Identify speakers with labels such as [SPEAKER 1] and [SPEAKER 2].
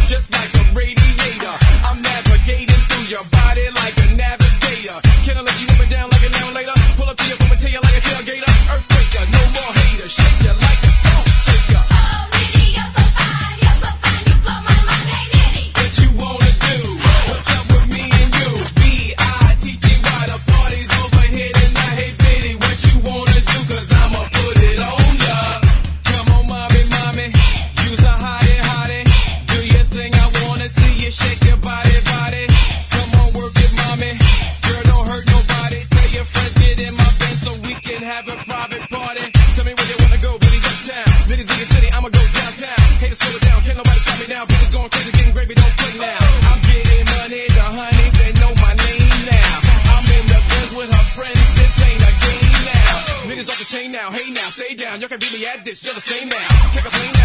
[SPEAKER 1] just like a radiator. I'm navigating through your body like a navigator. Can I let you up and down like an hour later? Pull up to your woman, tell you like a tailgater. Earthquaker, no more haters. Shake you like a salt shaker.
[SPEAKER 2] Oh, Diddy, you're so fine, you blow my mind, hey Diddy.
[SPEAKER 1] What you wanna do? What's up with me and you? B-I-T-T-Y, the party's over here tonight. Hey Biddy, what you wanna do? Cause I'ma put it on ya. Come on, mommy, you's a hottie. Do your thing, I wanna see you shake your body. Come on, work it, mommy. Girl, don't hurt nobody. Tell your friends, get in my bed so we can have a private party. Tell me where they wanna go, Biddy's uptown. Biddy's in the city, I'ma go downtown. Haters slow it down, can't nobody stop me now. Biddy's going crazy, getting gravy, don't play now. I'm getting money, the honey, they know my name now. I'm in the bed with her friends, this ain't a game now. Niggas off the chain now, hey now, stay down. Y'all can beat me at this, you're the same now. Take a plane